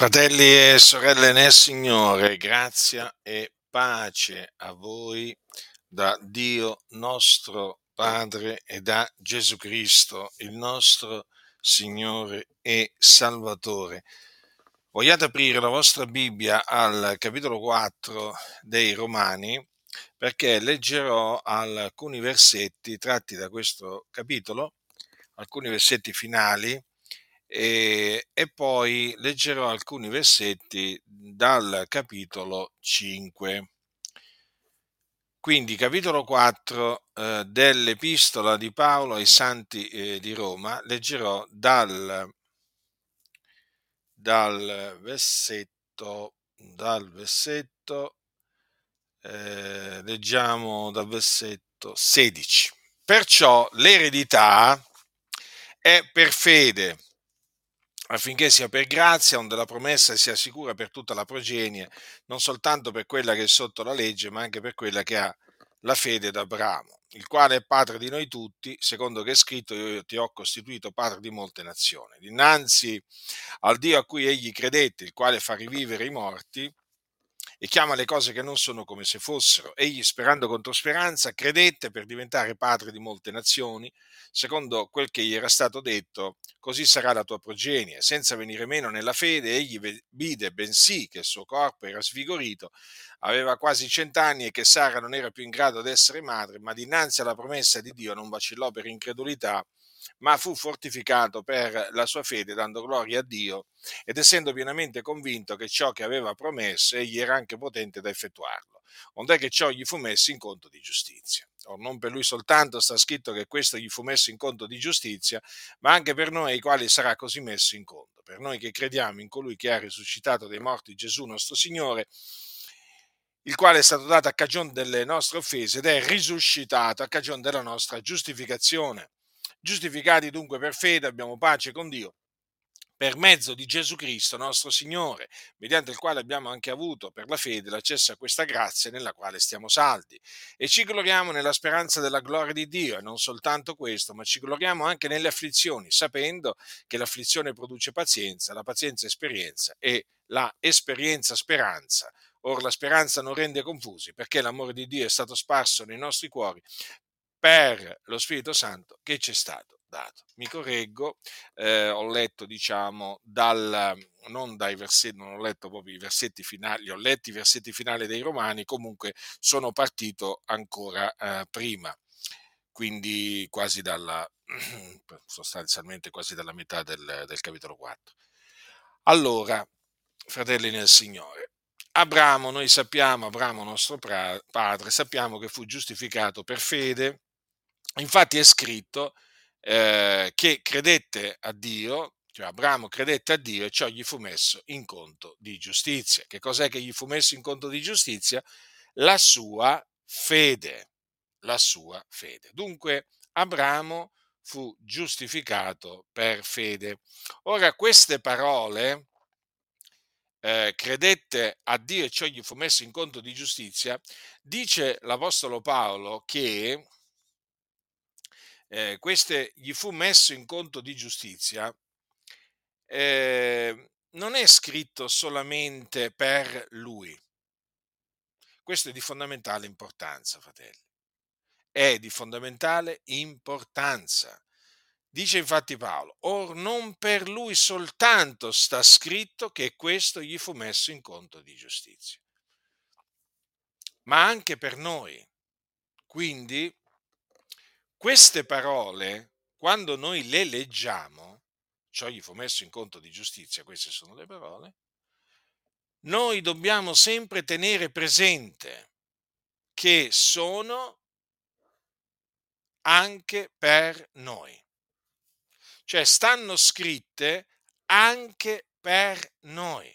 Fratelli e sorelle nel Signore, grazia e pace a voi da Dio nostro Padre e da Gesù Cristo, il nostro Signore e Salvatore. Vogliate aprire la vostra Bibbia al capitolo 4 dei Romani, perché leggerò alcuni versetti tratti da questo capitolo, alcuni versetti finali, e poi leggerò alcuni versetti dal capitolo 5. Quindi, capitolo 4 dell'Epistola di Paolo ai Santi di Roma, leggerò dal versetto, leggiamo dal versetto 16. Perciò l'eredità è per fede, affinché sia per grazia, onde la promessa sia sicura per tutta la progenie, non soltanto per quella che è sotto la legge, ma anche per quella che ha la fede d'Abramo, il quale è padre di noi tutti, secondo che è scritto: io ti ho costituito padre di molte nazioni. Dinanzi al Dio a cui egli credette, il quale fa rivivere i morti e chiama le cose che non sono come se fossero. Egli, sperando contro speranza, credette per diventare padre di molte nazioni, secondo quel che gli era stato detto: così sarà la tua progenie. Senza venire meno nella fede, egli vide bensì che il suo corpo era svigorito, aveva quasi 100 anni, e che Sara non era più in grado di essere madre, ma dinanzi alla promessa di Dio non vacillò per incredulità, ma fu fortificato per la sua fede, dando gloria a Dio, ed essendo pienamente convinto che ciò che aveva promesso egli era anche potente da effettuarlo, ond'è che ciò gli fu messo in conto di giustizia. Or non per lui soltanto sta scritto che questo gli fu messo in conto di giustizia, ma anche per noi, ai quali sarà così messo in conto, per noi che crediamo in colui che ha risuscitato dai morti Gesù nostro Signore, il quale è stato dato a cagione delle nostre offese ed è risuscitato a cagione della nostra giustificazione. Giustificati dunque per fede abbiamo pace con Dio per mezzo di Gesù Cristo nostro Signore, mediante il quale abbiamo anche avuto per la fede l'accesso a questa grazia nella quale stiamo saldi, e ci gloriamo nella speranza della gloria di Dio. E non soltanto questo, ma ci gloriamo anche nelle afflizioni, sapendo che l'afflizione produce pazienza, la pazienza esperienza, e la esperienza speranza. Or la speranza non rende confusi, perché l'amore di Dio è stato sparso nei nostri cuori per lo Spirito Santo che ci è stato dato. Mi correggo, ho letto, diciamo, non dai versetti, non ho letto proprio i versetti finali, ho letto i versetti finali dei Romani, comunque sono partito ancora prima, quindi sostanzialmente quasi dalla metà del capitolo 4. Allora, fratelli nel Signore, Abramo, noi sappiamo, Abramo nostro padre, sappiamo che fu giustificato per fede. Infatti è scritto che credette a Dio, cioè Abramo credette a Dio, e ciò gli fu messo in conto di giustizia. Che cos'è che gli fu messo in conto di giustizia? La sua fede, la sua fede. Dunque Abramo fu giustificato per fede. Ora, queste parole, credette a Dio e ciò gli fu messo in conto di giustizia, dice l'Apostolo Paolo che queste gli fu messo in conto di giustizia, non è scritto solamente per lui. Questo è di fondamentale importanza, fratelli. È di fondamentale importanza. Dice infatti Paolo: or non per lui soltanto sta scritto che questo gli fu messo in conto di giustizia, ma anche per noi. Quindi queste parole, quando noi le leggiamo, ciò gli fu messo in conto di giustizia, queste sono le parole, noi dobbiamo sempre tenere presente che sono anche per noi, cioè stanno scritte anche per noi,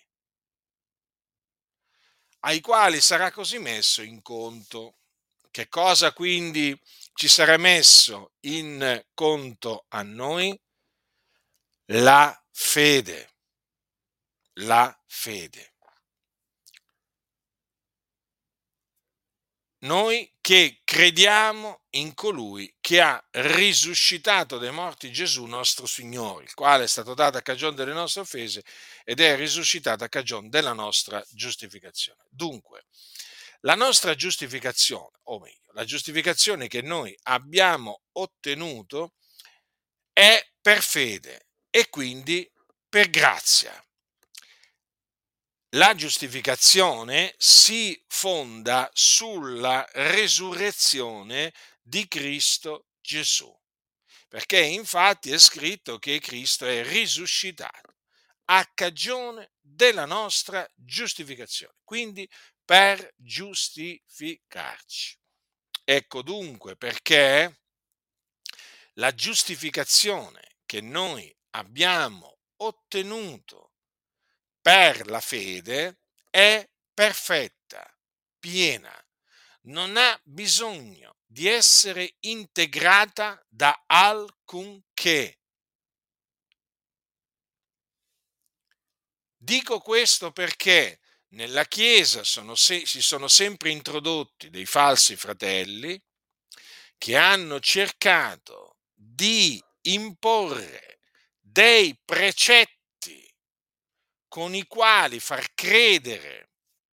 ai quali sarà così messo in conto. Che cosa quindi ci sarà messo in conto a noi? La fede, la fede. Noi che crediamo in colui che ha risuscitato dai morti Gesù nostro Signore, il quale è stato dato a cagione delle nostre offese ed è risuscitato a cagione della nostra giustificazione. Dunque, la nostra giustificazione, o meglio, la giustificazione che noi abbiamo ottenuto è per fede e quindi per grazia. La giustificazione si fonda sulla resurrezione di Cristo Gesù, perché infatti è scritto che Cristo è risuscitato a cagione della nostra giustificazione, quindi per giustificarci. Ecco dunque perché la giustificazione che noi abbiamo ottenuto per la fede è perfetta, piena, non ha bisogno di essere integrata da alcunché. Dico questo perché nella Chiesa si sono sempre introdotti dei falsi fratelli che hanno cercato di imporre dei precetti con i quali far credere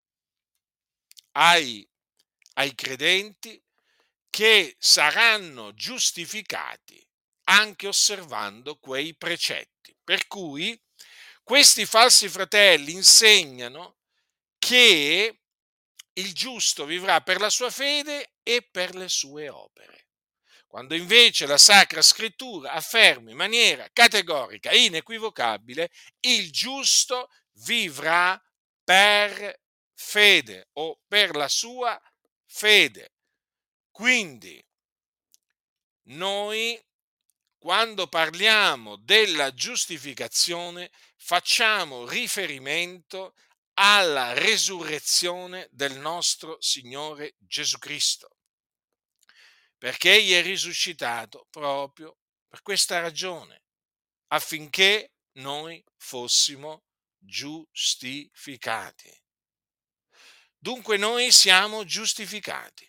ai, ai credenti che saranno giustificati anche osservando quei precetti. Per cui questi falsi fratelli insegnano che il giusto vivrà per la sua fede e per le sue opere, quando invece la Sacra Scrittura afferma in maniera categorica, inequivocabile, il giusto vivrà per fede o per la sua fede. Quindi noi, quando parliamo della giustificazione, facciamo riferimento alla resurrezione del nostro Signore Gesù Cristo, perché egli è risuscitato proprio per questa ragione, affinché noi fossimo giustificati. Dunque noi siamo giustificati.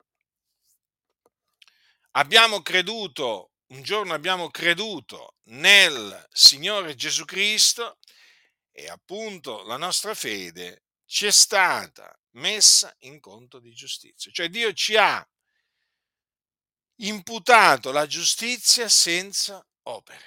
Abbiamo creduto, un giorno abbiamo creduto nel Signore Gesù Cristo e appunto la nostra fede ci è stata messa in conto di giustizia. Cioè Dio ci ha imputato la giustizia senza opere.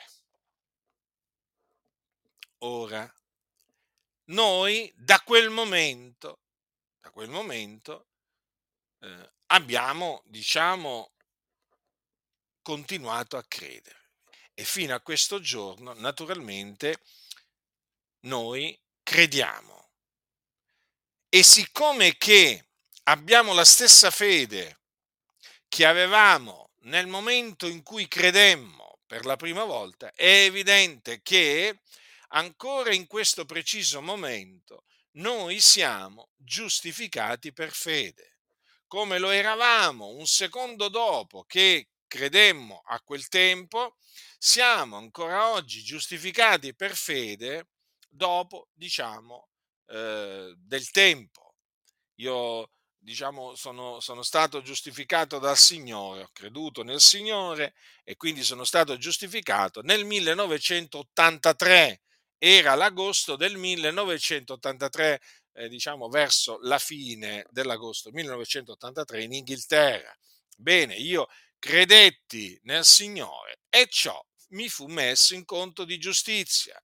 Ora, noi da quel momento abbiamo, diciamo, continuato a credere. E fino a questo giorno, naturalmente, noi crediamo. E siccome che abbiamo la stessa fede che avevamo nel momento in cui credemmo per la prima volta, è evidente che ancora in questo preciso momento noi siamo giustificati per fede, come lo eravamo un secondo dopo che credemmo a quel tempo, siamo ancora oggi giustificati per fede dopo, diciamo, del tempo. Io, diciamo, sono stato giustificato dal Signore, ho creduto nel Signore e quindi sono stato giustificato nel 1983. Era l'agosto del 1983, diciamo verso la fine dell'agosto 1983 in Inghilterra. Bene, io credetti nel Signore e ciò mi fu messo in conto di giustizia.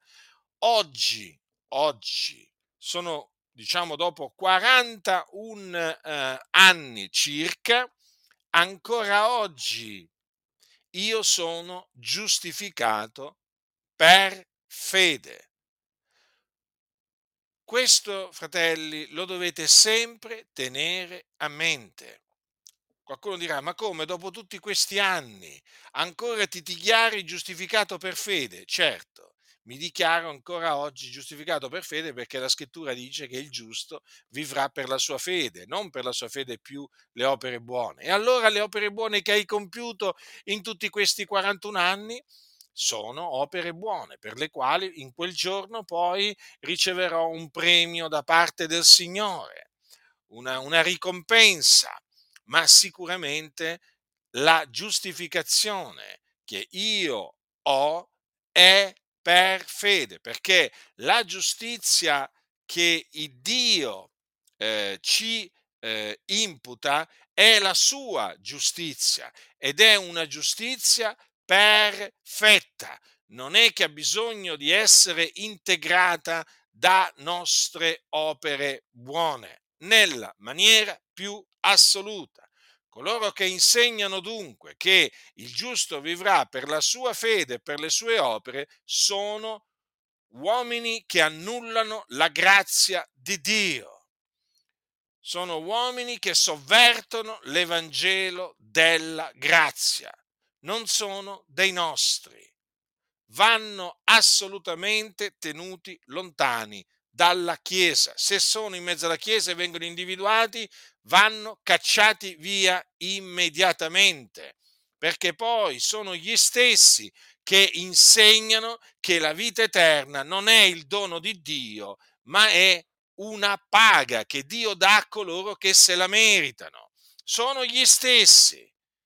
Oggi sono, diciamo, dopo 41 anni circa, ancora oggi io sono giustificato per fede. Questo, fratelli, lo dovete sempre tenere a mente. Qualcuno dirà, ma come dopo tutti questi anni ancora ti dichiari giustificato per fede? Certo, mi dichiaro ancora oggi giustificato per fede perché la scrittura dice che il giusto vivrà per la sua fede, non per la sua fede più le opere buone. E allora le opere buone che hai compiuto in tutti questi 41 anni sono opere buone, per le quali in quel giorno poi riceverò un premio da parte del Signore, una ricompensa, ma sicuramente la giustificazione che io ho è per fede, perché la giustizia che il Dio ci imputa è la sua giustizia ed è una giustizia perfetta. Non è che ha bisogno di essere integrata da nostre opere buone, nella maniera più assoluta. Coloro che insegnano dunque che il giusto vivrà per la sua fede e per le sue opere sono uomini che annullano la grazia di Dio. Sono uomini che sovvertono l'Evangelo della grazia. Non sono dei nostri. Vanno assolutamente tenuti lontani dalla Chiesa. Se sono in mezzo alla Chiesa e vengono individuati, vanno cacciati via immediatamente, perché poi sono gli stessi che insegnano che la vita eterna non è il dono di Dio, ma è una paga che Dio dà a coloro che se la meritano. Sono gli stessi.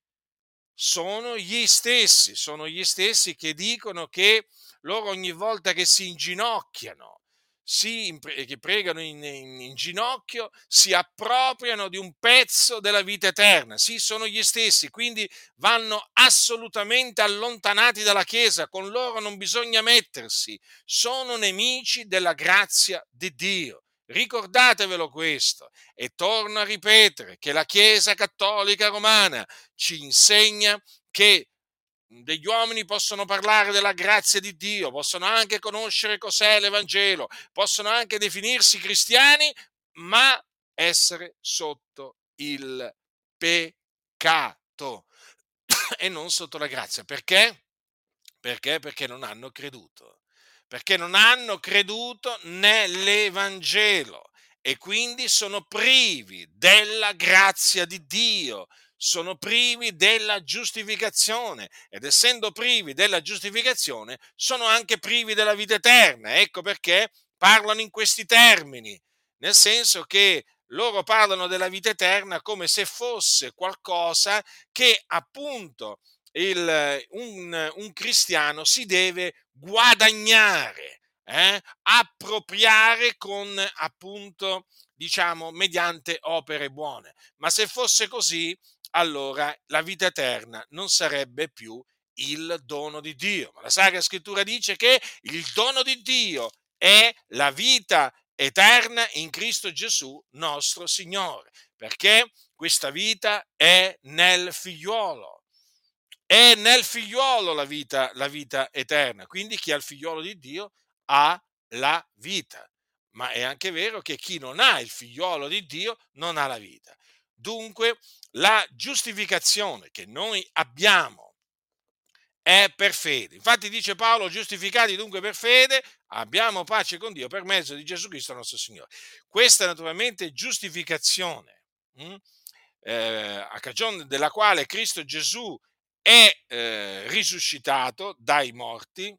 Sono gli stessi che dicono che loro ogni volta che si inginocchiano, che pregano in ginocchio, si appropriano di un pezzo della vita eterna. Sì, sono gli stessi, quindi vanno assolutamente allontanati dalla Chiesa, con loro non bisogna mettersi, sono nemici della grazia di Dio. Ricordatevelo questo e torno a ripetere che la Chiesa Cattolica Romana ci insegna che degli uomini possono parlare della grazia di Dio, possono anche conoscere cos'è l'Evangelo, possono anche definirsi cristiani, ma essere sotto il peccato e non sotto la grazia. Perché? Perché? Perché non hanno creduto. Perché non hanno creduto nell'Evangelo e quindi sono privi della grazia di Dio, sono privi della giustificazione ed essendo privi della giustificazione sono anche privi della vita eterna. Ecco perché parlano in questi termini, nel senso che loro parlano della vita eterna come se fosse qualcosa che appunto un cristiano si deve guadagnare, appropriare con appunto, diciamo, mediante opere buone. Ma se fosse così, allora la vita eterna non sarebbe più il dono di Dio. Ma la Sacra Scrittura dice che il dono di Dio è la vita eterna in Cristo Gesù, nostro Signore, perché questa vita è nel figliuolo. È nel figliuolo la vita eterna, quindi chi ha il figliuolo di Dio ha la vita, ma è anche vero che chi non ha il figliuolo di Dio non ha la vita. Dunque la giustificazione che noi abbiamo è per fede. Infatti dice Paolo, giustificati dunque per fede, abbiamo pace con Dio per mezzo di Gesù Cristo nostro Signore. Questa naturalmente giustificazione, a cagione della quale Cristo Gesù è risuscitato dai morti,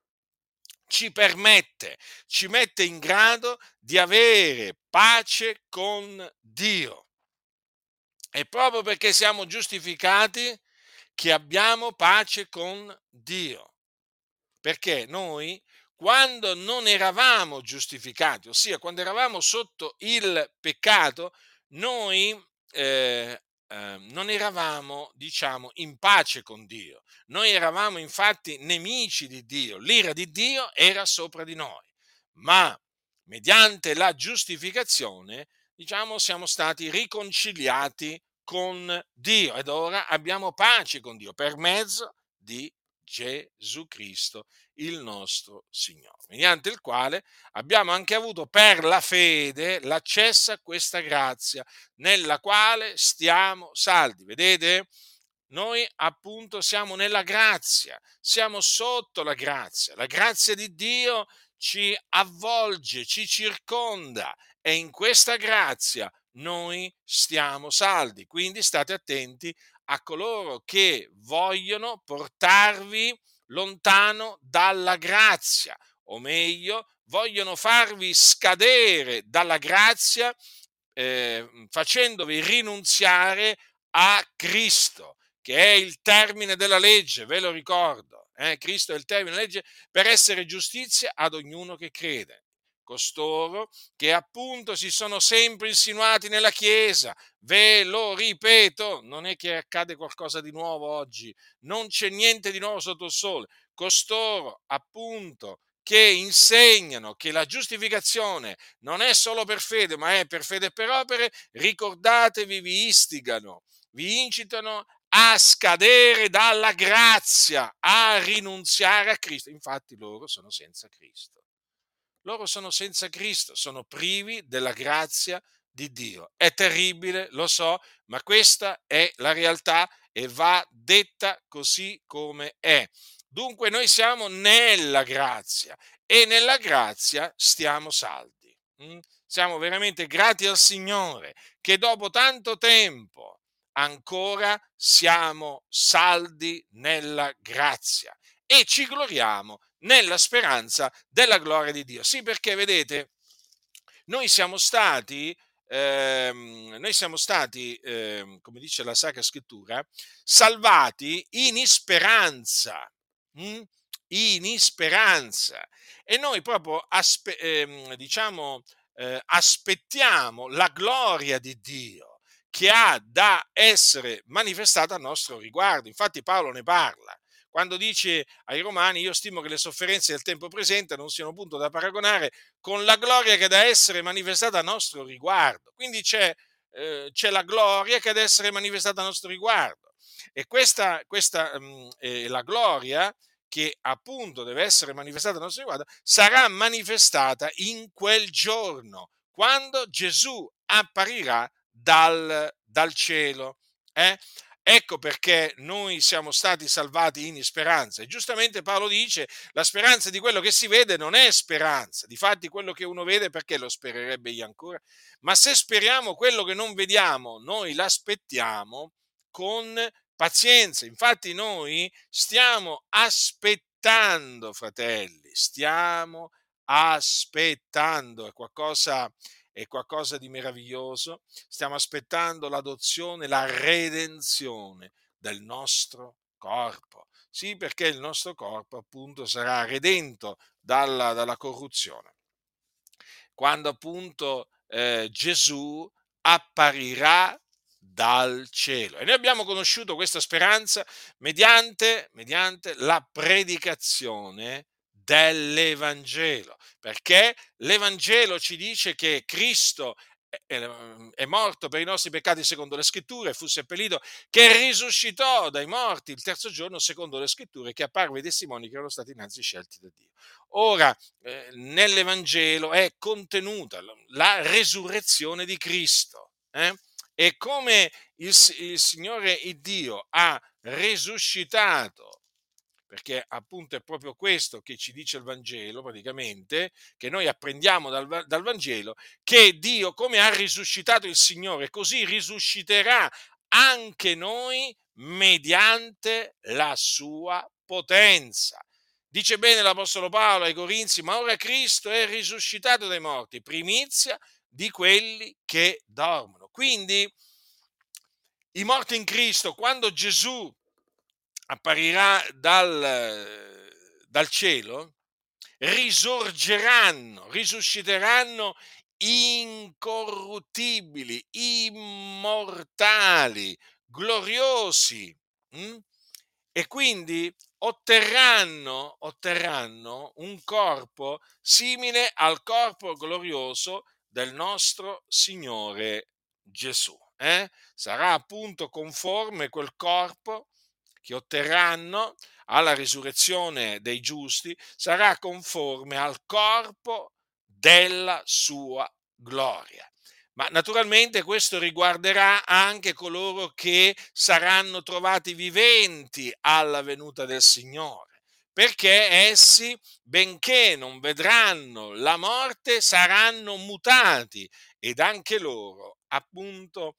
ci mette in grado di avere pace con Dio. È proprio perché siamo giustificati che abbiamo pace con Dio. Perché noi, quando non eravamo giustificati, ossia quando eravamo sotto il peccato, noi non eravamo, diciamo, in pace con Dio. Noi eravamo infatti nemici di Dio, l'ira di Dio era sopra di noi. Ma mediante la giustificazione, diciamo, siamo stati riconciliati con Dio ed ora abbiamo pace con Dio per mezzo di Gesù Cristo, il nostro Signore, mediante il quale abbiamo anche avuto per la fede l'accesso a questa grazia nella quale stiamo saldi. Vedete? Noi appunto siamo nella grazia, siamo sotto la grazia di Dio ci avvolge, ci circonda e in questa grazia noi stiamo saldi. Quindi state attenti a coloro che vogliono portarvi lontano dalla grazia, o meglio, vogliono farvi scadere dalla grazia facendovi rinunziare a Cristo, che è il termine della legge, ve lo ricordo. Cristo è il termine della legge per essere giustizia ad ognuno che crede. Costoro che appunto si sono sempre insinuati nella Chiesa, ve lo ripeto, non è che accade qualcosa di nuovo oggi, non c'è niente di nuovo sotto il sole. Costoro appunto che insegnano che la giustificazione non è solo per fede, ma è per fede e per opere, ricordatevi, vi istigano, vi incitano a scadere dalla grazia, a rinunziare a Cristo. Infatti loro sono senza Cristo. Loro sono senza Cristo, sono privi della grazia di Dio. È terribile, lo so, ma questa è la realtà e va detta così come è. Dunque noi siamo nella grazia e nella grazia stiamo saldi. Siamo veramente grati al Signore che dopo tanto tempo ancora siamo saldi nella grazia e ci gloriamo nella speranza della gloria di Dio. Sì, perché vedete, noi siamo stati, come dice la Sacra Scrittura, salvati in speranza. mm? In speranza. E noi proprio aspettiamo la gloria di Dio che ha da essere manifestata a nostro riguardo. Infatti Paolo ne parla quando dice ai Romani: io stimo che le sofferenze del tempo presente non siano punto da paragonare con la gloria che è da essere manifestata a nostro riguardo. Quindi c'è la gloria che è da essere manifestata a nostro riguardo. E questa la gloria che appunto deve essere manifestata a nostro riguardo sarà manifestata in quel giorno, quando Gesù apparirà dal cielo. Eh? Ecco perché noi siamo stati salvati in speranza. E giustamente Paolo dice: la speranza di quello che si vede non è speranza. Difatti quello che uno vede, perché lo spererebbe egli ancora? Ma se speriamo quello che non vediamo, noi l'aspettiamo con pazienza. Infatti noi stiamo aspettando, fratelli, stiamo aspettando. È qualcosa di meraviglioso. Stiamo aspettando l'adozione, la redenzione del nostro corpo. Sì, perché il nostro corpo appunto sarà redento dalla corruzione, quando appunto Gesù apparirà dal cielo. E noi abbiamo conosciuto questa speranza mediante la predicazione dell'Evangelo, perché l'Evangelo ci dice che Cristo è morto per i nostri peccati secondo le scritture, fu seppellito, che risuscitò dai morti il terzo giorno secondo le scritture, che apparve ai testimoni che erano stati innanzi scelti da Dio. Ora, nell'Evangelo è contenuta la resurrezione di Cristo. E come il Signore il Dio ha risuscitato, perché appunto è proprio questo che ci dice il Vangelo, praticamente, che noi apprendiamo dal Vangelo, che Dio, come ha risuscitato il Signore, così risusciterà anche noi mediante la sua potenza. Dice bene l'Apostolo Paolo ai Corinzi: ma ora Cristo è risuscitato dai morti, primizia di quelli che dormono. Quindi i morti in Cristo, quando Gesù apparirà dal cielo, risusciteranno incorruttibili, immortali, gloriosi. mm? E quindi otterranno un corpo simile al corpo glorioso del nostro Signore Gesù. Sarà appunto conforme quel corpo che otterranno alla risurrezione dei giusti, sarà conforme al corpo della sua gloria. Ma naturalmente questo riguarderà anche coloro che saranno trovati viventi alla venuta del Signore, perché essi, benché non vedranno la morte, saranno mutati, ed anche loro, appunto,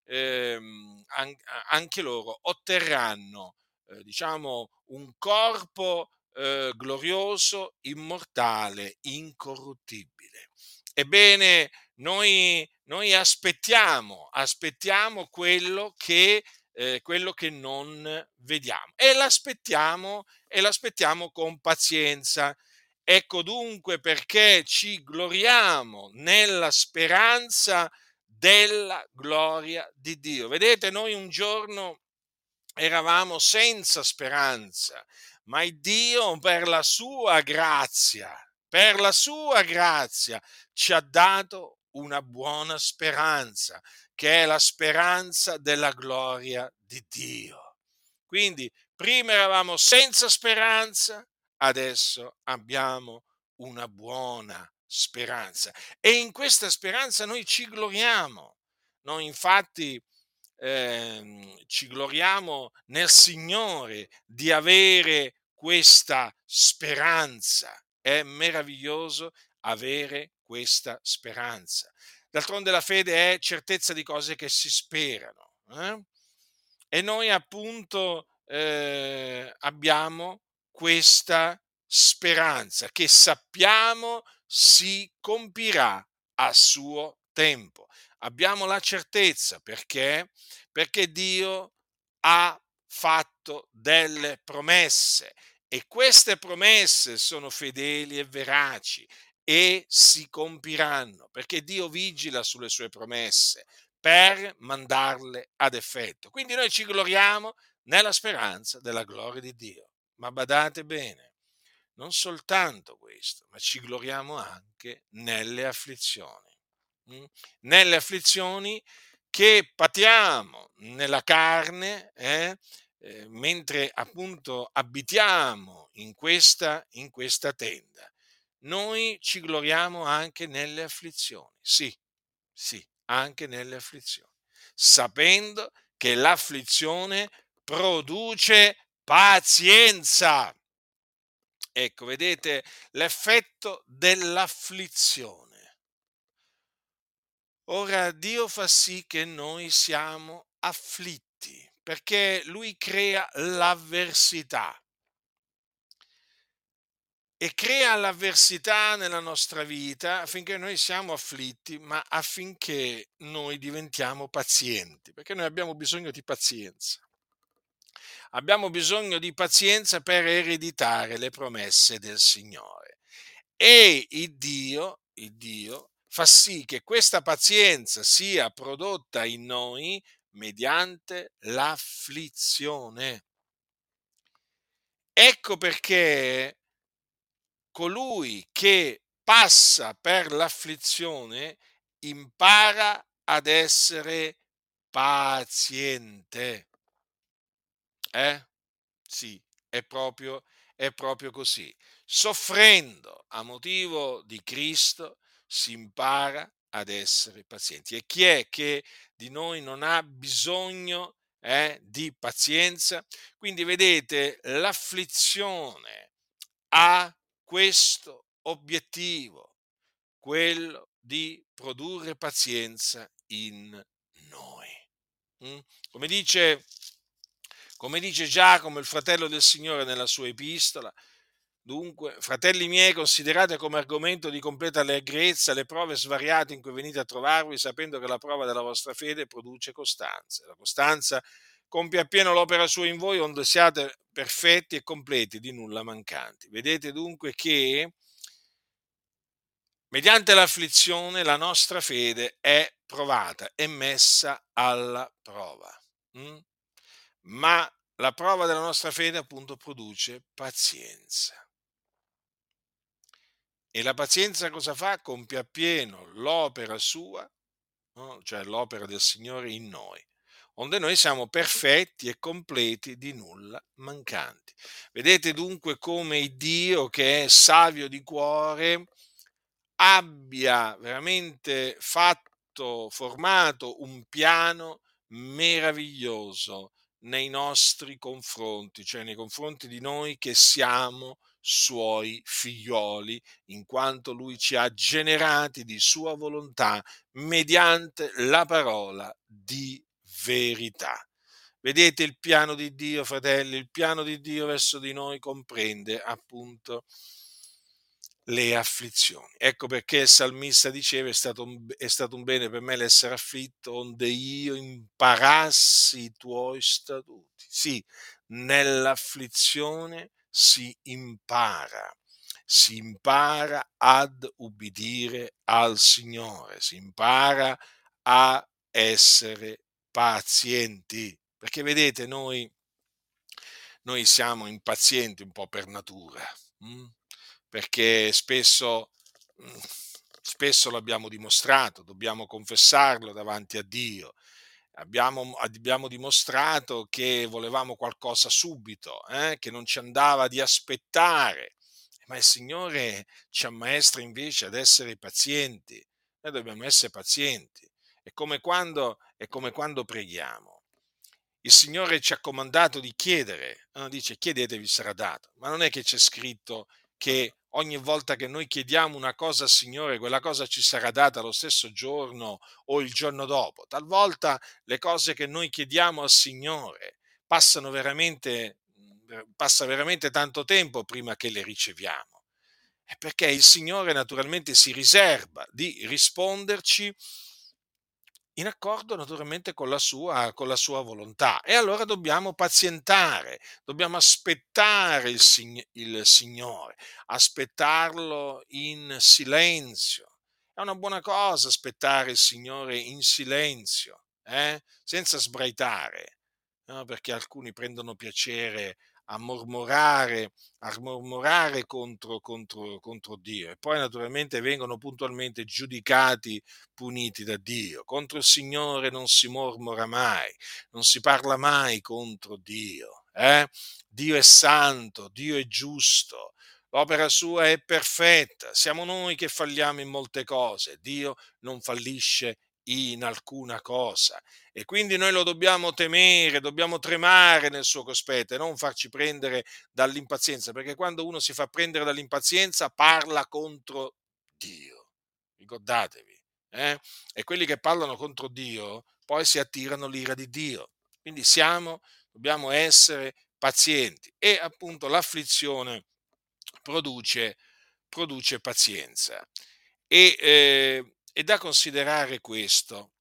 anche loro otterranno, un corpo glorioso, immortale, incorruttibile. Ebbene, noi noi aspettiamo quello che non vediamo e l'aspettiamo con pazienza. Ecco dunque perché ci gloriamo nella speranza della gloria di Dio. Vedete, noi un giorno eravamo senza speranza, ma il Dio per la sua grazia ci ha dato una buona speranza, che è la speranza della gloria di Dio. Quindi prima eravamo senza speranza, adesso abbiamo una buona speranza e in questa speranza noi ci gloriamo. Noi infatti ci gloriamo nel Signore di avere questa speranza. È meraviglioso avere questa speranza. D'altronde la fede è certezza di cose che si sperano. E noi appunto abbiamo questa speranza che sappiamo si compirà a suo tempo. Abbiamo la certezza perché Dio ha fatto delle promesse e queste promesse sono fedeli e veraci e si compiranno perché Dio vigila sulle sue promesse per mandarle ad effetto. Quindi noi ci gloriamo nella speranza della gloria di Dio. Ma badate bene, non soltanto questo, ma ci gloriamo anche nelle afflizioni. Nelle afflizioni che patiamo nella carne, mentre appunto abitiamo in questa tenda. Noi ci gloriamo anche nelle afflizioni, sì, sì, anche nelle afflizioni, sapendo che l'afflizione produce pazienza. Ecco, vedete l'effetto dell'afflizione. Ora Dio fa sì che noi siamo afflitti, perché Lui crea l'avversità e crea l'avversità nella nostra vita affinché noi siamo afflitti, ma affinché noi diventiamo pazienti, perché noi abbiamo bisogno di pazienza. Abbiamo bisogno di pazienza per ereditare le promesse del Signore. E il Dio fa sì che questa pazienza sia prodotta in noi mediante l'afflizione. Ecco perché colui che passa per l'afflizione impara ad essere paziente. Eh? Sì, è proprio così. Soffrendo a motivo di Cristo si impara ad essere pazienti. E chi è che di noi non ha bisogno di pazienza? Quindi vedete, l'afflizione ha questo obiettivo, quello di produrre pazienza in noi. Mm? Come dice, come dice Giacomo, il fratello del Signore nella sua epistola, dunque, fratelli miei, considerate come argomento di completa allegrezza le prove svariate in cui venite a trovarvi, sapendo che la prova della vostra fede produce costanza. La costanza compie appieno l'opera sua in voi, onde siate perfetti e completi, di nulla mancanti. Vedete dunque che mediante l'afflizione la nostra fede è provata, è messa alla prova. Mm? Ma la prova della nostra fede appunto produce pazienza. E la pazienza cosa fa? Compie appieno l'opera sua, no? Cioè l'opera del Signore in noi, onde noi siamo perfetti e completi, di nulla mancanti. Vedete dunque come il Dio, che è savio di cuore, abbia veramente formato un piano meraviglioso nei nostri confronti, cioè nei confronti di noi che siamo suoi figlioli, in quanto lui ci ha generati di sua volontà mediante la parola di verità. Vedete il piano di Dio, fratelli, il piano di Dio verso di noi comprende appunto le afflizioni. Ecco perché il salmista diceva: è stato un bene per me l'essere afflitto, onde io imparassi i tuoi statuti. Sì, nell'afflizione si impara ad ubbidire al Signore, si impara a essere pazienti. Perché vedete, noi siamo impazienti un po' per natura, mm? Perché mm, spesso l'abbiamo dimostrato, dobbiamo confessarlo davanti a Dio. Abbiamo dimostrato che volevamo qualcosa subito, che non ci andava di aspettare, ma il Signore ci ammaestra invece ad essere pazienti. Noi dobbiamo essere pazienti. È come quando preghiamo. Il Signore ci ha comandato di chiedere, no? Dice chiedete vi sarà dato, ma non è che c'è scritto che ogni volta che noi chiediamo una cosa al Signore, quella cosa ci sarà data lo stesso giorno o il giorno dopo. Talvolta le cose che noi chiediamo al Signore passa veramente tanto tempo prima che le riceviamo. È perché il Signore naturalmente si riserva di risponderci in accordo naturalmente con la sua volontà. E allora dobbiamo pazientare, dobbiamo aspettare il Signore, aspettarlo in silenzio. È una buona cosa aspettare il Signore in silenzio, senza sbraitare, no? Perché alcuni prendono piacere a mormorare, contro Dio e poi naturalmente vengono puntualmente giudicati, puniti da Dio. Contro il Signore non si mormora mai, non si parla mai contro Dio. Dio è santo, Dio è giusto, l'opera sua è perfetta. Siamo noi che falliamo in molte cose, Dio non fallisce in alcuna cosa e quindi noi lo dobbiamo temere, dobbiamo tremare nel suo cospetto e non farci prendere dall'impazienza, perché quando uno si fa prendere dall'impazienza parla contro Dio. Ricordatevi, eh? E quelli che parlano contro Dio poi si attirano l'ira di Dio. Quindi dobbiamo essere pazienti e appunto l'afflizione produce, produce pazienza. È da considerare questo.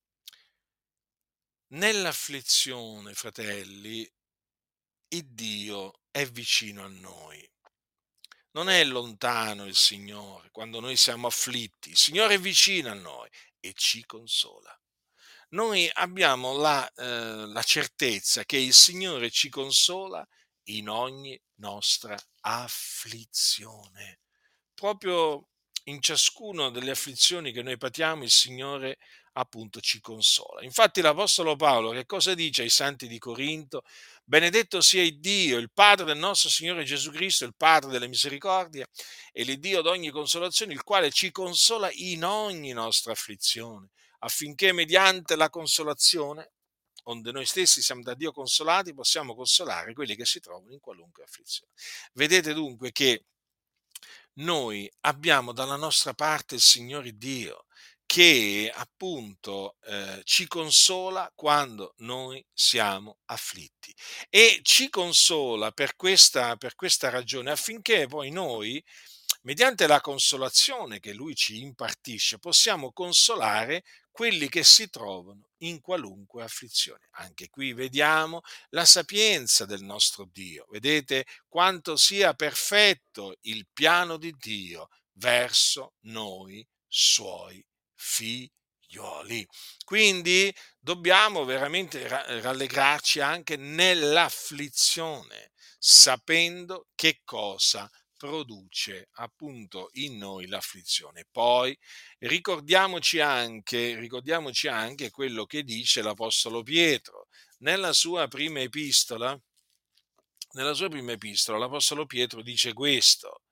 Nell'afflizione, fratelli, il Dio è vicino a noi. Non è lontano il Signore quando noi siamo afflitti. Il Signore è vicino a noi e ci consola. Noi abbiamo la certezza che il Signore ci consola in ogni nostra afflizione. Proprio in ciascuna delle afflizioni che noi patiamo, il Signore appunto ci consola. Infatti l'Apostolo Paolo che cosa dice ai santi di Corinto? Benedetto sia il Dio, il Padre del nostro Signore Gesù Cristo, il Padre delle misericordie e l'Iddio d'ogni consolazione, il quale ci consola in ogni nostra afflizione, affinché mediante la consolazione, onde noi stessi siamo da Dio consolati, possiamo consolare quelli che si trovano in qualunque afflizione. Vedete dunque che noi abbiamo dalla nostra parte il Signore Dio che appunto ci consola quando noi siamo afflitti e ci consola per questa ragione affinché poi noi, mediante la consolazione che Lui ci impartisce, possiamo consolare quelli che si trovano in qualunque afflizione. Anche qui vediamo la sapienza del nostro Dio. Vedete quanto sia perfetto il piano di Dio verso noi suoi figlioli. Quindi dobbiamo veramente rallegrarci anche nell'afflizione, sapendo che cosa produce appunto in noi l'afflizione. Poi ricordiamoci anche quello che dice l'Apostolo Pietro nella sua prima epistola. Nella sua prima epistola l'Apostolo Pietro dice questo,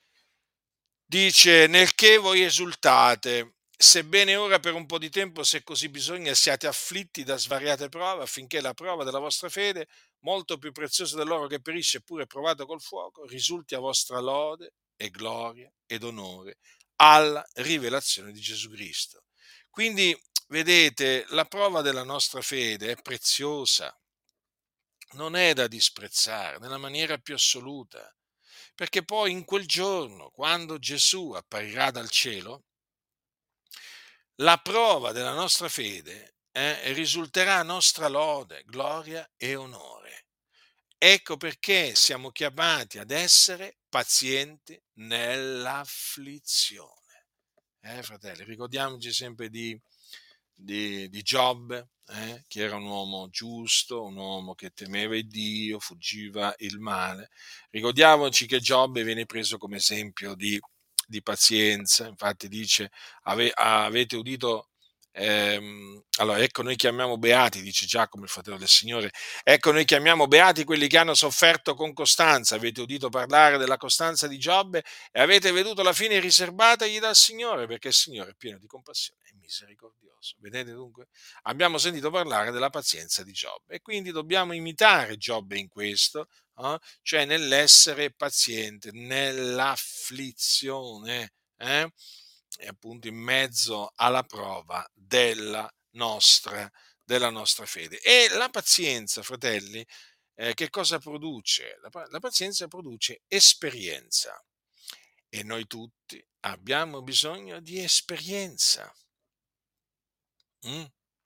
dice nel che voi esultate, sebbene ora per un po' di tempo, se così bisogna, siate afflitti da svariate prove, affinché la prova della vostra fede, molto più preziosa dell'oro che perisce eppure provato col fuoco, risulti a vostra lode e gloria ed onore alla rivelazione di Gesù Cristo. Quindi, vedete, la prova della nostra fede è preziosa, non è da disprezzare nella maniera più assoluta, perché poi in quel giorno, quando Gesù apparirà dal cielo, la prova della nostra fede risulterà nostra lode, gloria e onore. Ecco perché siamo chiamati ad essere pazienti nell'afflizione. Fratelli, ricordiamoci sempre di Giobbe, che era un uomo giusto, un uomo che temeva il Dio, fuggiva il male. Ricordiamoci che Giobbe viene preso come esempio di pazienza, infatti dice, avete udito, allora ecco noi chiamiamo beati, dice Giacomo, il fratello del Signore, ecco noi chiamiamo beati quelli che hanno sofferto con costanza, avete udito parlare della costanza di Giobbe, e avete veduto la fine riservatagli dal Signore, perché il Signore è pieno di compassione e misericordioso. Vedete dunque? Abbiamo sentito parlare della pazienza di Giobbe e quindi dobbiamo imitare Giobbe in questo, cioè nell'essere paziente, nell'afflizione, e appunto in mezzo alla prova della nostra fede. E la pazienza, fratelli, che cosa produce? La pazienza produce esperienza e noi tutti abbiamo bisogno di esperienza, mm?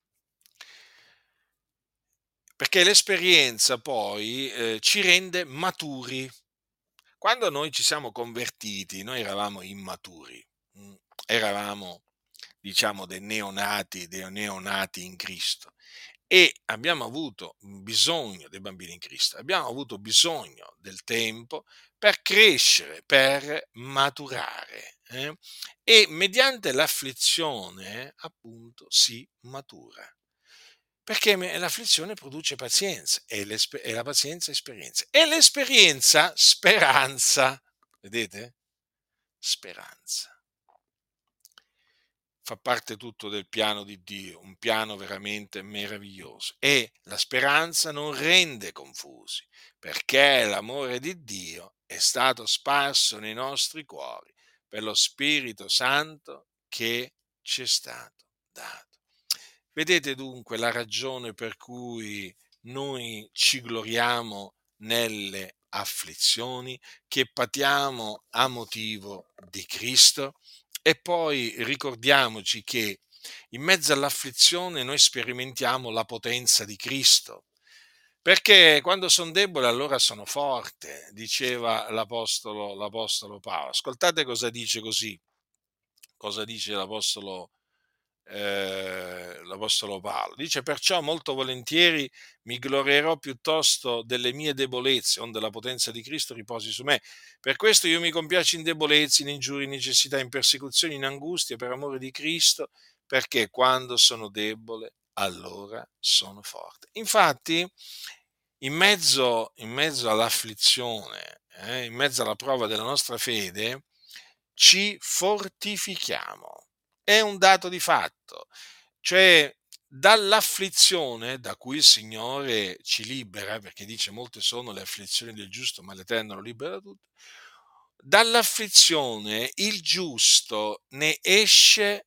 Perché l'esperienza poi ci rende maturi. Quando noi ci siamo convertiti, noi eravamo immaturi, eravamo, diciamo, dei neonati in Cristo e abbiamo avuto bisogno dei bambini in Cristo, abbiamo avuto bisogno del tempo per crescere, per maturare, e mediante l'afflizione, appunto, si matura. Perché l'afflizione produce pazienza e la pazienza esperienza e l'esperienza speranza. Vedete? Speranza. Fa parte tutto del piano di Dio, un piano veramente meraviglioso. E la speranza non rende confusi, perché l'amore di Dio è stato sparso nei nostri cuori per lo Spirito Santo che ci è stato dato. Vedete dunque la ragione per cui noi ci gloriamo nelle afflizioni che patiamo a motivo di Cristo? E poi ricordiamoci che in mezzo all'afflizione noi sperimentiamo la potenza di Cristo, perché quando sono debole allora sono forte, diceva l'apostolo Paolo. Ascoltate cosa dice così, cosa dice l'Apostolo Paolo. Dice: perciò molto volentieri mi glorierò piuttosto delle mie debolezze, onde la potenza di Cristo riposi su me. Per questo io mi compiaccio in debolezze, in ingiurie, in necessità, in persecuzioni, in angustie, per amore di Cristo, perché quando sono debole, allora sono forte. Infatti, in mezzo all'afflizione, in mezzo alla prova della nostra fede, ci fortifichiamo. È un dato di fatto, cioè dall'afflizione da cui il Signore ci libera, perché dice molte sono le afflizioni del giusto, ma l'Eterno lo libera da tutte, dall'afflizione il giusto ne esce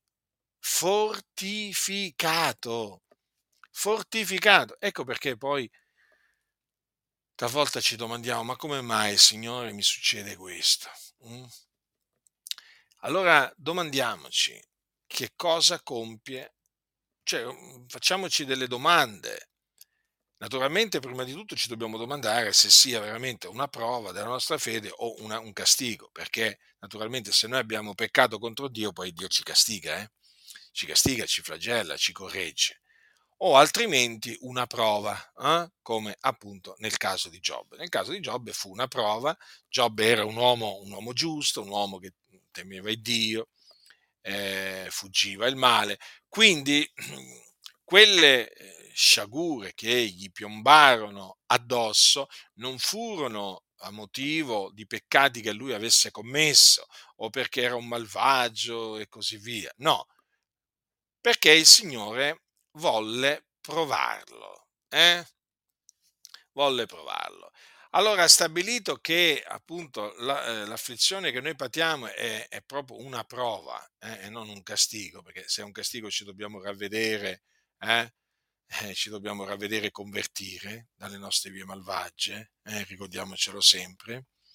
fortificato, fortificato. Ecco perché poi talvolta ci domandiamo, ma come mai, Signore, mi succede questo? Mm? Allora domandiamoci che cosa compie, cioè facciamoci delle domande. Naturalmente, prima di tutto ci dobbiamo domandare se sia veramente una prova della nostra fede o un castigo, perché naturalmente se noi abbiamo peccato contro Dio, poi Dio ci castiga, ci flagella, ci corregge. O altrimenti una prova, come appunto nel caso di Giobbe. Nel caso di Giobbe fu una prova. Giobbe era un uomo giusto, un uomo che temeva il Dio, fuggiva il male. Quindi quelle sciagure che gli piombarono addosso non furono a motivo di peccati che lui avesse commesso o perché era un malvagio e così via. No, perché il Signore volle provarlo, volle provarlo. Allora ha stabilito che appunto l'afflizione che noi patiamo è proprio una prova, e non un castigo, perché se è un castigo eh, ci dobbiamo ravvedere e convertire dalle nostre vie malvagie, ricordiamocelo sempre.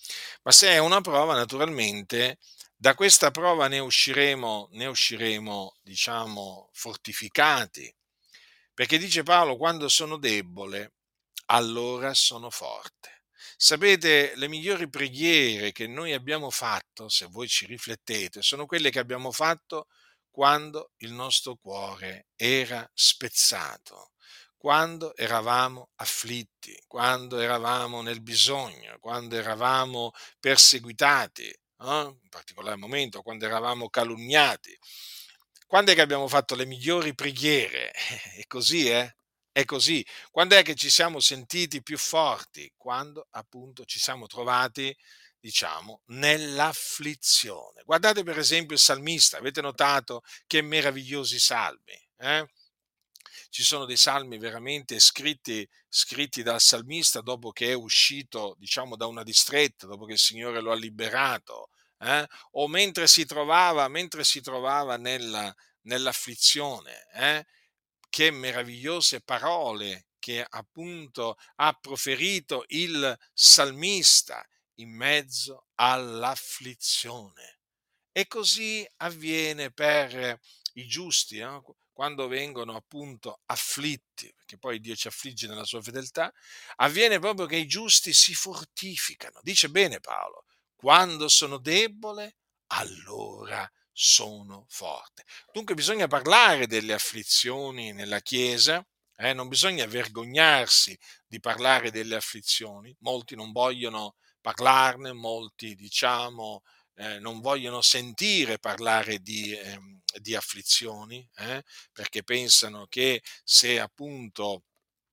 Ma se è una prova, naturalmente, da questa prova ne usciremo, diciamo, fortificati. Perché dice Paolo, quando sono debole, allora sono forte. Sapete, le migliori preghiere che noi abbiamo fatto, se voi ci riflettete, sono quelle che abbiamo fatto quando il nostro cuore era spezzato, quando eravamo afflitti, quando eravamo nel bisogno, quando eravamo perseguitati, in particolar momento quando eravamo calunniati. Quando è che abbiamo fatto le migliori preghiere? È così, eh? È così. Quando è che ci siamo sentiti più forti? Quando appunto ci siamo trovati, diciamo, nell'afflizione. Guardate per esempio il salmista, avete notato che meravigliosi salmi? Ci sono dei salmi veramente scritti dal salmista dopo che è uscito, diciamo, da una distretta, dopo che il Signore lo ha liberato, o mentre si trovava nell'afflizione, che meravigliose parole che appunto ha proferito il salmista in mezzo all'afflizione. E così avviene per i giusti, no? Quando vengono appunto afflitti, perché poi Dio ci affligge nella sua fedeltà, avviene proprio che i giusti si fortificano. Dice bene Paolo, quando sono debole, allora sono forte. Dunque bisogna parlare delle afflizioni nella Chiesa, non bisogna vergognarsi di parlare delle afflizioni, molti non vogliono parlarne, molti diciamo non vogliono sentire parlare di afflizioni, perché pensano che se appunto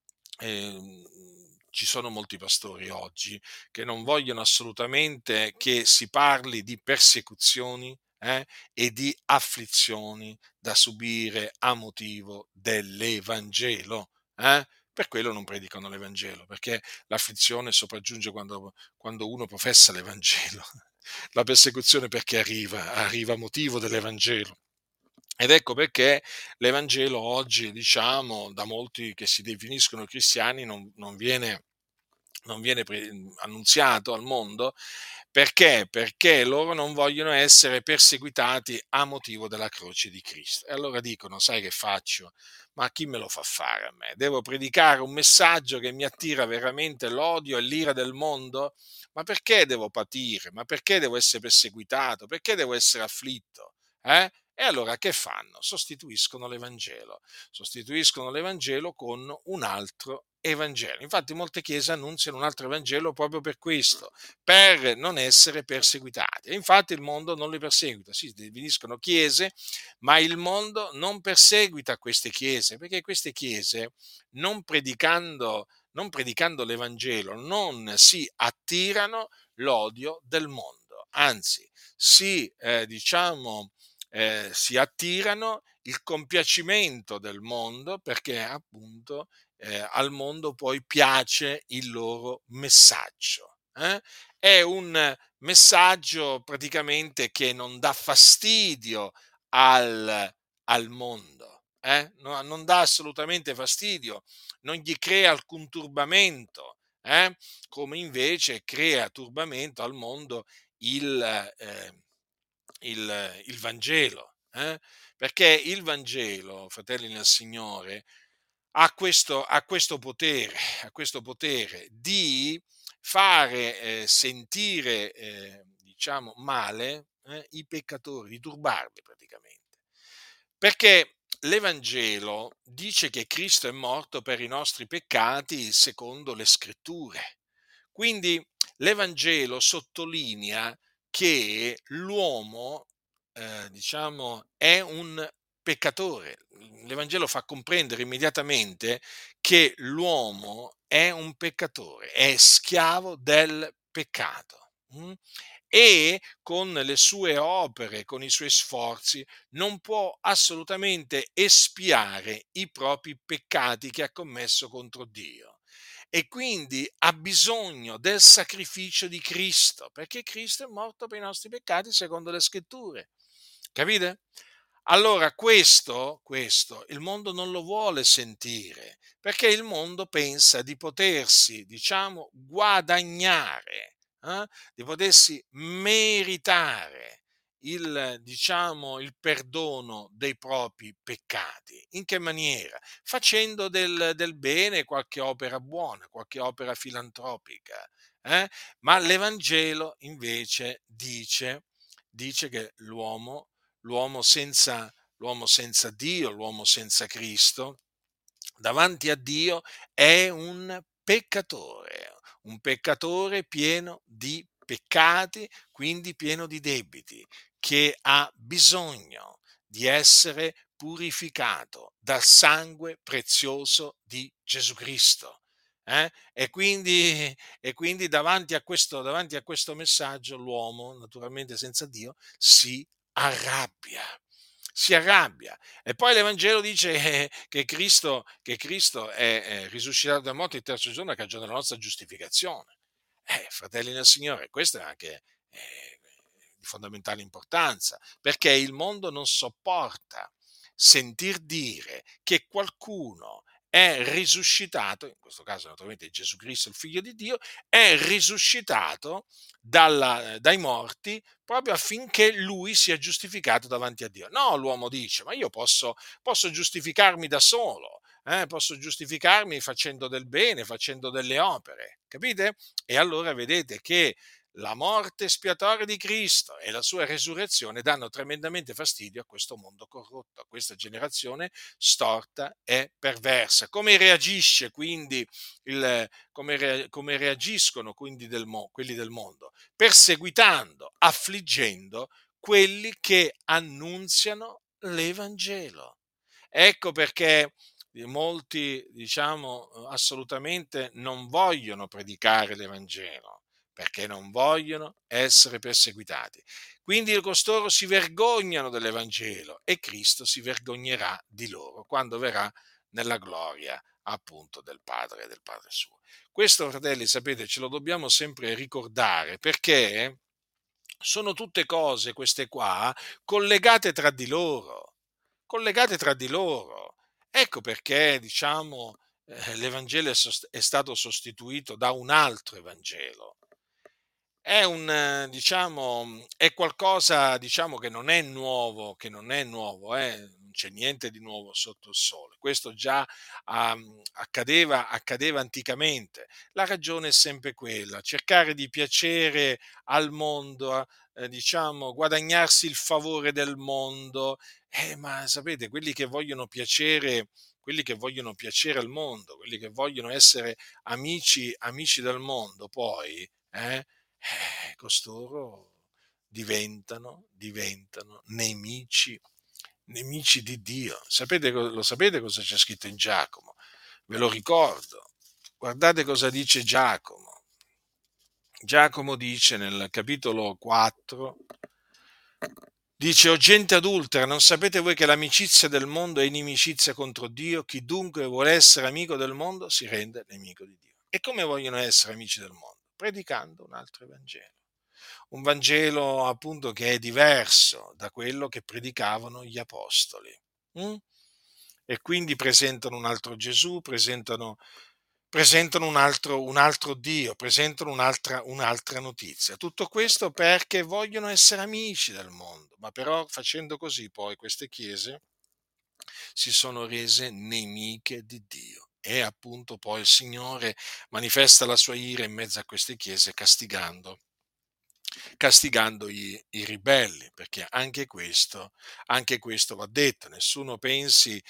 ci sono molti pastori oggi che non vogliono assolutamente che si parli di persecuzioni e di afflizioni da subire a motivo dell'Evangelo. Per quello non predicano l'Evangelo, perché l'afflizione sopraggiunge quando uno professa l'Evangelo. La persecuzione perché arriva? Arriva a motivo dell'Evangelo. Ed ecco perché l'Evangelo oggi, diciamo, da molti che si definiscono cristiani, non viene annunziato al mondo. Perché? Perché loro non vogliono essere perseguitati a motivo della croce di Cristo. E allora dicono, sai che faccio? Ma chi me lo fa fare a me? Devo predicare un messaggio che mi attira veramente l'odio e l'ira del mondo? Ma perché devo patire? Ma perché devo essere perseguitato? Perché devo essere afflitto? E allora che fanno? Sostituiscono l'Evangelo con un altro Evangelo. Infatti molte chiese annunziano un altro Evangelo proprio per questo, per non essere perseguitati. E infatti il mondo non li perseguita, si definiscono chiese, ma il mondo non perseguita queste chiese, perché queste chiese, non predicando l'Evangelo, non si attirano l'odio del mondo, anzi si attirano il compiacimento del mondo perché appunto al mondo poi piace il loro messaggio. È un messaggio praticamente che non dà fastidio al mondo, non dà assolutamente fastidio, non gli crea alcun turbamento, come invece crea turbamento al mondo il, eh, il Vangelo, perché il Vangelo, fratelli nel Signore, ha questo potere di fare sentire, diciamo, male i peccatori, di turbarli praticamente. Perché l'Evangelo dice che Cristo è morto per i nostri peccati secondo le scritture. Quindi l'Evangelo sottolinea che l'uomo, diciamo, è un peccatore. L'Evangelo fa comprendere immediatamente che l'uomo è un peccatore, è schiavo del peccato. E con le sue opere, con i suoi sforzi, non può assolutamente espiare i propri peccati che ha commesso contro Dio. E quindi ha bisogno del sacrificio di Cristo, perché Cristo è morto per i nostri peccati secondo le scritture. Capite? Allora questo il mondo non lo vuole sentire, perché il mondo pensa di potersi, diciamo, guadagnare, di potessi meritare il perdono dei propri peccati. In che maniera? Facendo del bene, qualche opera buona, qualche opera filantropica. Ma l'Evangelo invece dice che l'uomo senza Dio, l'uomo senza Cristo, davanti a Dio è un peccatore pieno di peccati, quindi pieno di debiti, che ha bisogno di essere purificato dal sangue prezioso di Gesù Cristo. E quindi davanti a questo messaggio l'uomo, naturalmente senza Dio, arrabbia. Si arrabbia. E poi l'Evangelo dice che Cristo è risuscitato dai morti il terzo giorno a cagione della nostra giustificazione. Fratelli nel Signore, questo è anche di fondamentale importanza, perché il mondo non sopporta sentir dire che qualcuno è risuscitato, in questo caso naturalmente Gesù Cristo, il Figlio di Dio, è risuscitato dai morti proprio affinché lui sia giustificato davanti a Dio. No, l'uomo dice, ma io posso giustificarmi da solo, posso giustificarmi facendo del bene, facendo delle opere, capite? E allora vedete che la morte espiatoria di Cristo e la sua resurrezione danno tremendamente fastidio a questo mondo corrotto, a questa generazione storta e perversa. Come reagisce quindi come reagiscono quindi quelli del mondo? Perseguitando, affliggendo quelli che annunziano l'Evangelo. Ecco perché molti, diciamo, assolutamente non vogliono predicare l'Evangelo, perché non vogliono essere perseguitati. Quindi costoro si vergognano dell'Evangelo e Cristo si vergognerà di loro quando verrà nella gloria appunto del Padre e del Padre suo. Questo, fratelli, sapete, ce lo dobbiamo sempre ricordare perché sono tutte cose, queste qua, collegate tra di loro, collegate tra di loro. Ecco perché, diciamo, l'Evangelo è stato sostituito da un altro Evangelo. Diciamo, è qualcosa, diciamo, che non è nuovo, non c'è niente di nuovo sotto il sole. Questo già accadeva anticamente. La ragione è sempre quella, cercare di piacere al mondo, diciamo, guadagnarsi il favore del mondo. Ma sapete, quelli che vogliono piacere al mondo, quelli che vogliono essere amici del mondo, poi, costoro diventano nemici di Dio. Lo sapete cosa c'è scritto in Giacomo? Ve lo ricordo. Guardate cosa dice Giacomo. Giacomo dice nel capitolo 4, dice: O gente adultera, non sapete voi che l'amicizia del mondo è inimicizia contro Dio? Chi dunque vuole essere amico del mondo si rende nemico di Dio. E come vogliono essere amici del mondo? Predicando un altro Evangelo. Un Vangelo appunto che è diverso da quello che predicavano gli apostoli. Mm? E quindi presentano un altro Gesù, presentano un altro Dio, presentano un'altra notizia. Tutto questo perché vogliono essere amici del mondo, ma però facendo così poi queste chiese si sono rese nemiche di Dio. E appunto poi il Signore manifesta la sua ira in mezzo a queste chiese castigando i ribelli, perché anche questo va detto. Nessuno pensi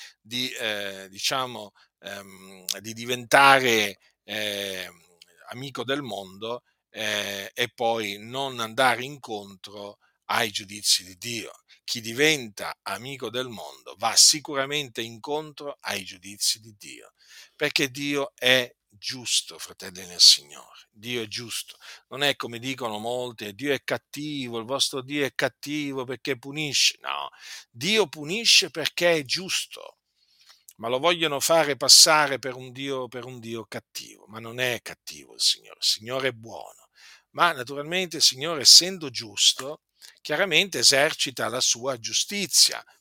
di diventare amico del mondo e poi non andare incontro ai giudizi di Dio. Chi diventa amico del mondo va sicuramente incontro ai giudizi di Dio, perché Dio è giusto, fratelli nel Signore. Dio è giusto. Non è come dicono molti, Dio è cattivo, il vostro Dio è cattivo perché punisce. No, Dio punisce perché è giusto, ma lo vogliono fare passare per un Dio cattivo, ma non è cattivo il Signore è buono. Ma naturalmente il Signore, essendo giusto, chiaramente esercita la sua giustizia,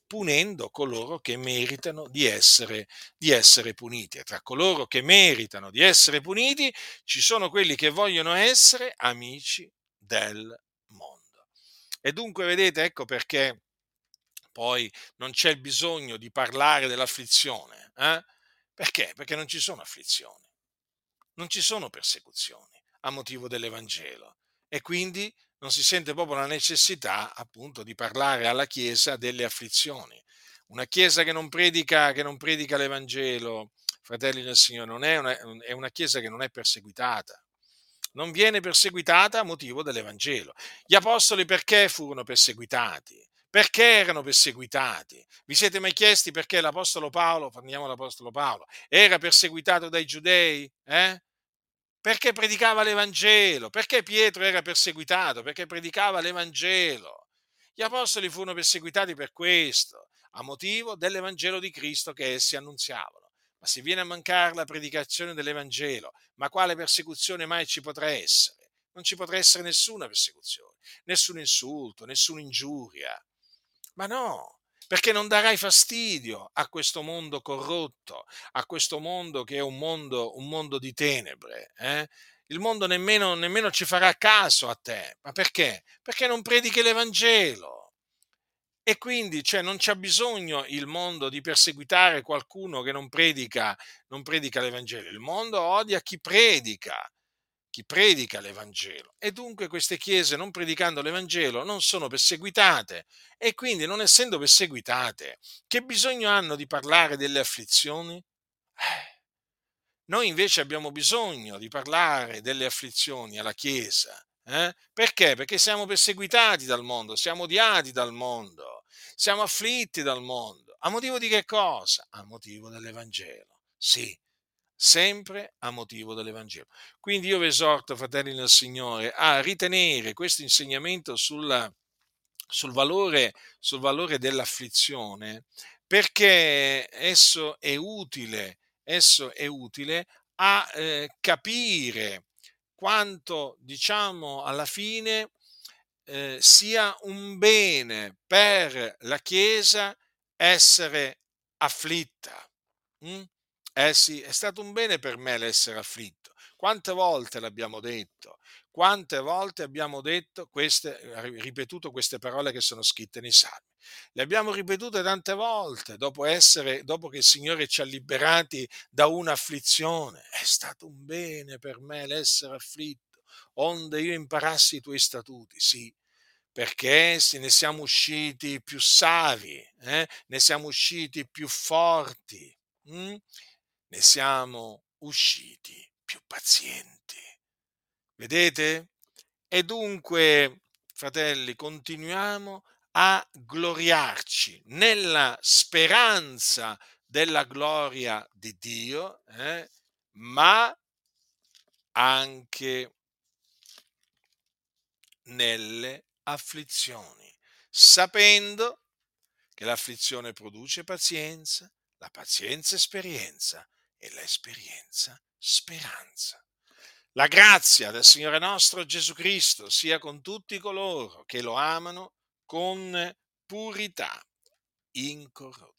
punendo coloro che meritano di essere puniti. E tra coloro che meritano di essere puniti ci sono quelli che vogliono essere amici del mondo. E dunque, vedete, ecco perché poi non c'è il bisogno di parlare dell'afflizione. Perché? Perché non ci sono afflizioni, non ci sono persecuzioni a motivo dell'Evangelo, e quindi non si sente proprio la necessità, appunto, di parlare alla Chiesa delle afflizioni. Una Chiesa che non predica l'Evangelo, fratelli del Signore, è una Chiesa che non è perseguitata. Non viene perseguitata a motivo dell'Evangelo. Gli apostoli perché furono perseguitati? Perché erano perseguitati? Vi siete mai chiesti perché l'apostolo Paolo, parliamo dell'apostolo Paolo, era perseguitato dai giudei? Perché predicava l'Evangelo. Perché Pietro era perseguitato? Perché predicava l'Evangelo. Gli apostoli furono perseguitati per questo, a motivo dell'Evangelo di Cristo che essi annunziavano. Ma se viene a mancare la predicazione dell'Evangelo, ma quale persecuzione mai ci potrà essere? Non ci potrà essere nessuna persecuzione, nessun insulto, nessuna ingiuria. Ma no, perché non darai fastidio a questo mondo corrotto, a questo mondo che è un mondo di tenebre. Il mondo nemmeno ci farà caso a te. Ma perché? Perché non predichi l'Evangelo. E quindi, cioè, non c'è bisogno il mondo di perseguitare qualcuno che non predica l'Evangelo. Il mondo odia chi predica l'Evangelo. E dunque queste chiese, non predicando l'Evangelo, non sono perseguitate, e quindi, non essendo perseguitate, che bisogno hanno di parlare delle afflizioni? Noi invece abbiamo bisogno di parlare delle afflizioni alla Chiesa. Perché? Perché siamo perseguitati dal mondo, siamo odiati dal mondo, siamo afflitti dal mondo. A motivo di che cosa? A motivo dell'Evangelo. Sì, sempre a motivo dell'Evangelo. Quindi io vi esorto, fratelli nel Signore, a ritenere questo insegnamento sul valore dell'afflizione, perché esso è utile a capire quanto, diciamo, alla fine sia un bene per la Chiesa essere afflitta. Mm? Eh sì, è stato un bene per me l'essere afflitto. Quante volte l'abbiamo detto? Quante volte abbiamo ripetuto queste parole che sono scritte nei Salmi? Le abbiamo ripetute tante volte dopo che il Signore ci ha liberati da un'afflizione. È stato un bene per me l'essere afflitto, onde io imparassi i tuoi statuti, sì, perché ne siamo usciti più savi, ne siamo usciti più forti, mm? Ne siamo usciti più pazienti. Vedete? E dunque, fratelli, continuiamo a gloriarci nella speranza della gloria di Dio, ma anche nelle afflizioni, sapendo che l'afflizione produce pazienza, la pazienza esperienza e l'esperienza speranza. La grazia del Signore nostro Gesù Cristo sia con tutti coloro che lo amano con purità incorrotta.